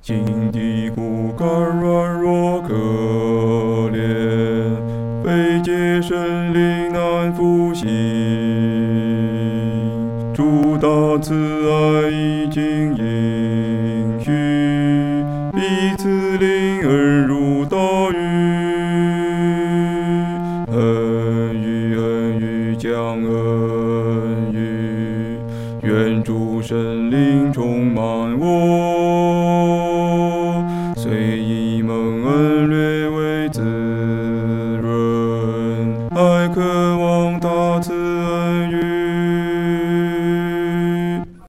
今的骨干软弱可怜，非借神灵难复兴。主大慈爱已经